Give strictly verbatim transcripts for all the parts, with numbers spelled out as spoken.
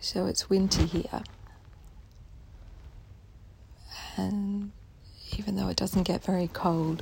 So it's winter here. And even though it doesn't get very cold,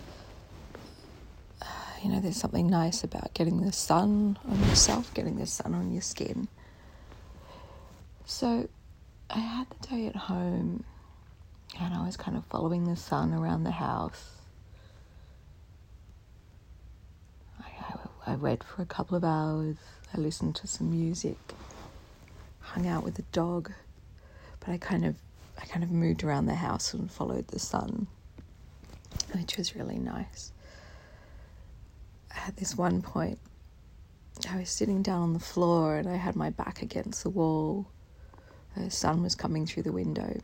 uh, you know, there's something nice about getting the sun on yourself, getting the sun on your skin. So I had the day at home and I was kind of following the sun around the house. I, I, I read for a couple of hours. I listened to some music, hung out with the dog, but I kind of I kind of moved around the house and followed the sun, which was really nice. At this one point, I was sitting down on the floor and I had my back against the wall. The sun was coming through the window.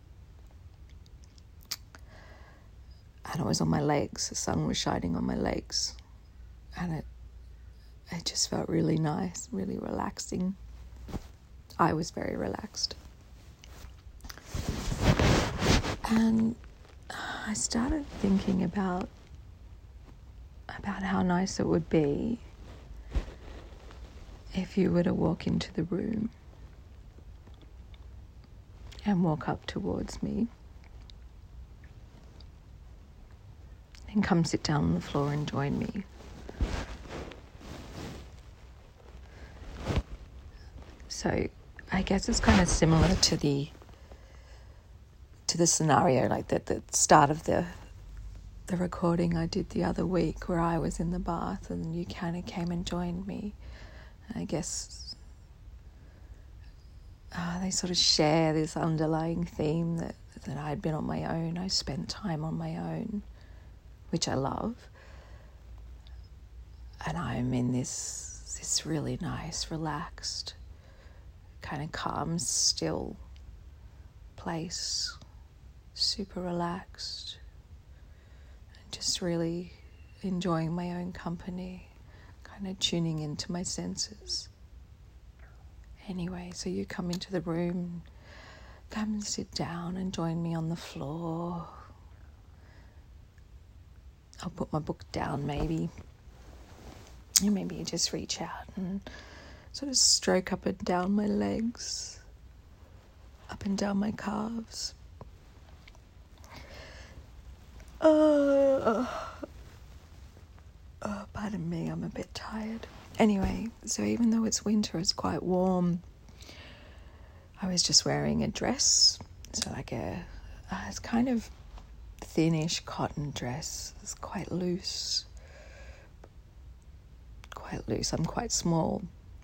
And it was on my legs. The sun was shining on my legs. And it, it just felt really nice, really relaxing. I was very relaxed. And I started thinking about about how nice it would be if you were to walk into the room and walk up towards me and come sit down on the floor and join me. So I guess it's kind of similar to the to the scenario, like the, the start of the the recording I did the other week where I was in the bath and you kind of came and joined me. And I guess uh, they sort of share this underlying theme that, that I'd been on my own. I spent time on my own, which I love. And I'm in this this really nice, relaxed, kind of calm, still place, super relaxed, and just really enjoying my own company, kind of tuning into my senses. Anyway, so you come into the room, come and sit down and join me on the floor. I'll put my book down maybe, and maybe you just reach out and sort of stroke up and down my legs, up and down my calves. Uh, oh, pardon me, I'm a bit tired. Anyway, so even though it's winter, it's quite warm. I was just wearing a dress, so like a, uh, it's kind of thinnish cotton dress. It's quite loose. Quite loose. I'm quite small.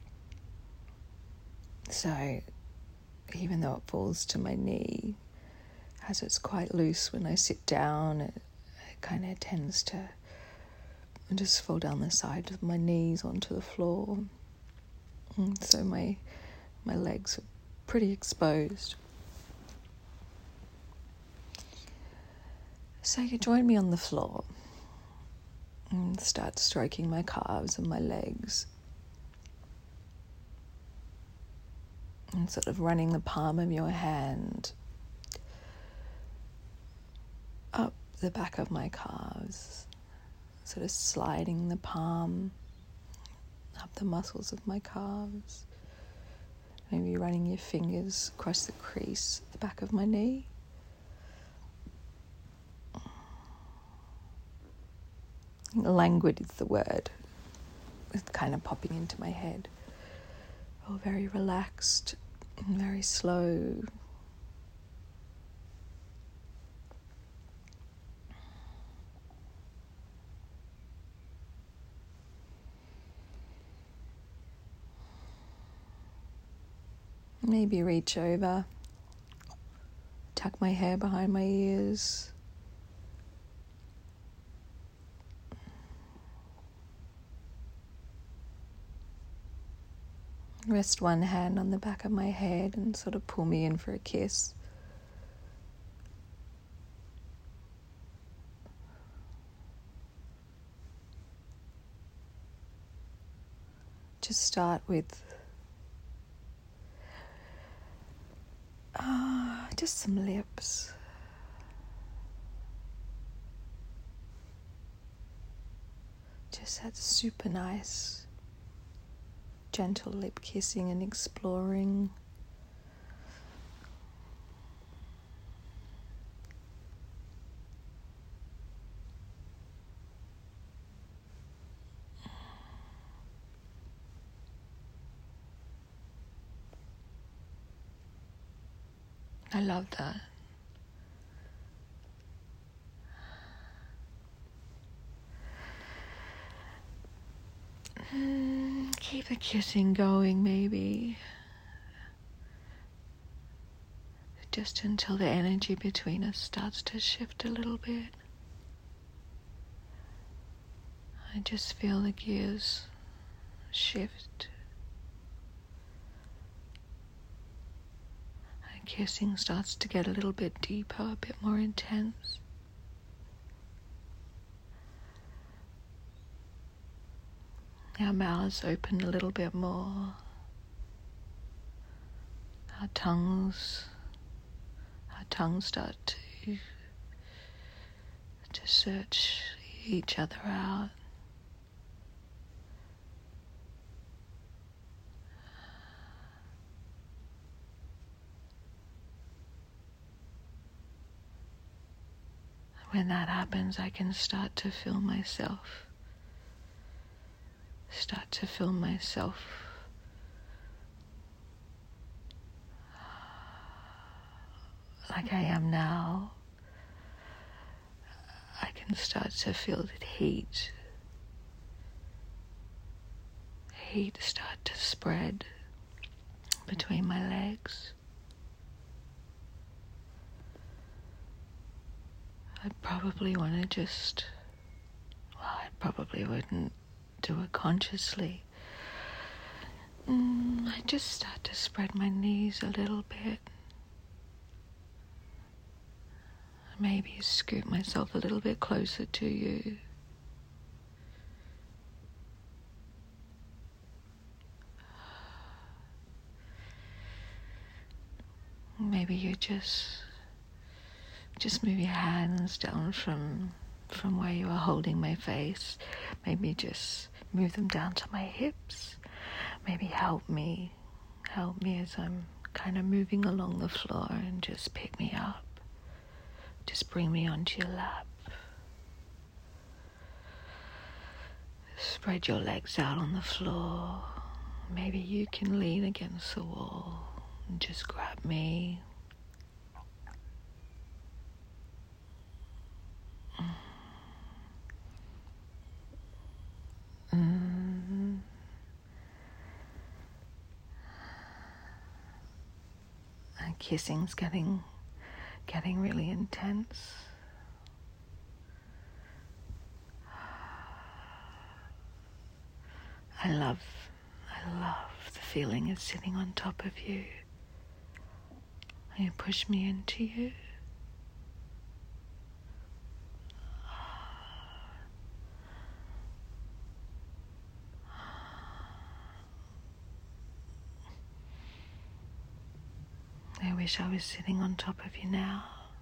So even though it falls to my knee, as it's quite loose when I sit down, it, it kind of tends to just fall down the side of my knees onto the floor. And so my my legs are pretty exposed. So you join me on the floor and start stroking my calves and my legs and sort of running the palm of your hand up the back of my calves, sort of sliding the palm up the muscles of my calves, maybe running your fingers across the crease at the back of my knee. Languid is the word. It's kind of popping into my head. Oh, very relaxed and very slow. Maybe reach over, tuck my hair behind my ears. Rest one hand on the back of my head and sort of pull me in for a kiss. Just start with uh, just some lips. Just that super nice, gentle lip kissing and exploring I love that. Mm, keep the kissing going, maybe. Just until the energy between us starts to shift a little bit. I just feel the gears shift. And kissing starts to get a little bit deeper, a bit more intense. Our mouths open a little bit more. Our tongues, our tongues start to, to search each other out. When that happens, I can start to feel myself. Start to feel myself like I am now. I can start to feel that heat, heat start to spread between my legs. I'd probably want to just, well, I probably wouldn't do it consciously. Mm, I just start to spread my knees a little bit. Maybe scoop myself a little bit closer to you. Maybe you just just move your hands down from from where you are holding my face. Maybe just move them down to my hips. Maybe help me, help me as I'm kind of moving along the floor, and just pick me up. Just bring me onto your lap. Spread your legs out on the floor. Maybe you can lean against the wall and just grab me. Mm. And kissing's getting getting really intense. I love, I love the feeling of sitting on top of you. You push me into you. I wish I was sitting on top of you now.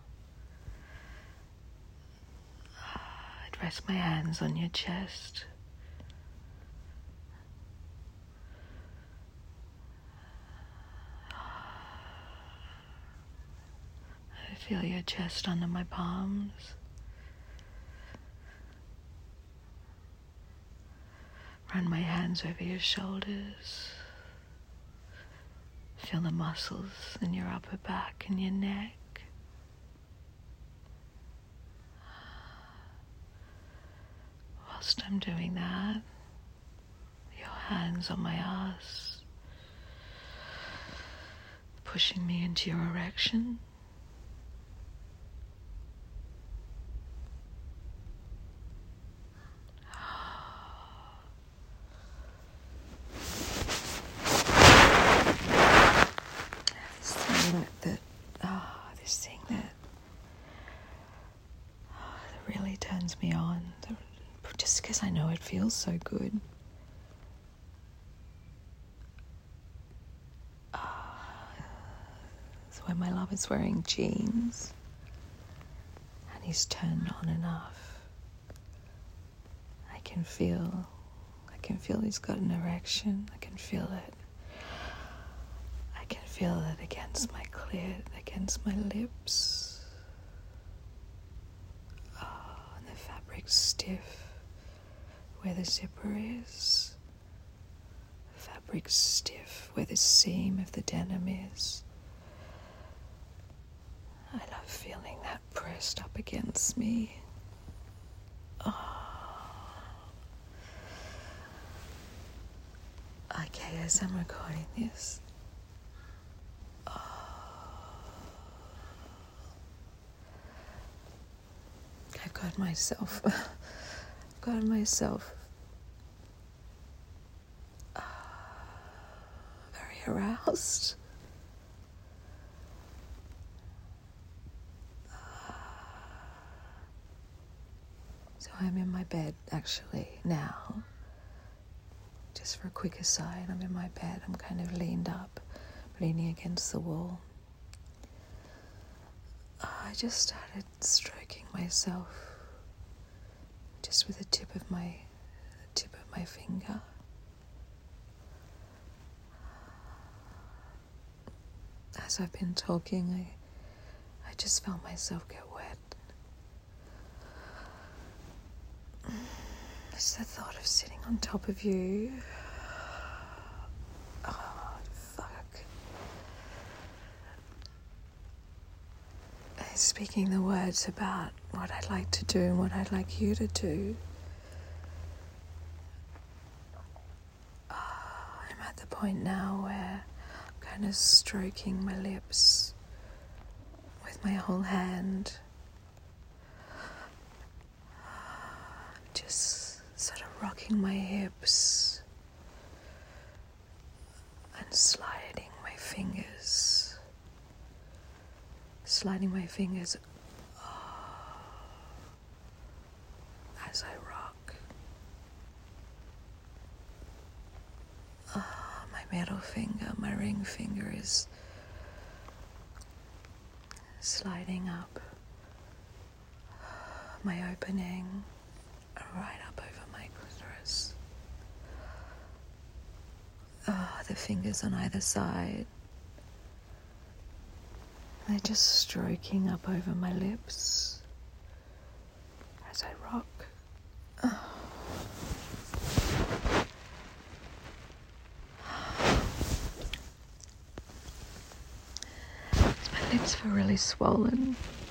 I'd rest my hands on your chest. I feel your chest under my palms. Run my hands over your shoulders. Feel the muscles in your upper back and your neck. Whilst I'm doing that, your hands on my ass, pushing me into your erection. That, oh, this thing that, oh, that really turns me on, just because I know it feels so good. Oh, it's when my lover's wearing jeans and he's turned on enough. I can feel, I can feel he's got an erection. I can feel it. I can feel it against my clit, against my lips. Oh, and the fabric's stiff where the zipper is. The fabric's stiff where the seam of the denim is. pressed up against me. Oh. Okay, as I'm recording this, oh, I've got myself, got myself uh, very aroused. So I'm in my bed actually now. Just for a quick aside, I'm in my bed, I'm kind of leaned up, leaning against the wall. I just started stroking myself, just with the tip of my, the tip of my finger. As I've been talking, I, I just felt myself get wet. Just the thought of sitting on top of you. Oh, fuck. Speaking the words about what I'd like to do and what I'd like you to do. Oh, I'm at the point now where I'm kind of stroking my lips with my whole hand. Just sort of rocking my hips and sliding my fingers, sliding my fingers oh, as I rock. Oh, my middle finger, my ring finger is sliding up my opening, right up over my clitoris. Oh, the fingers on either side. They're just stroking up over my lips as I rock. Oh. My lips feel really swollen.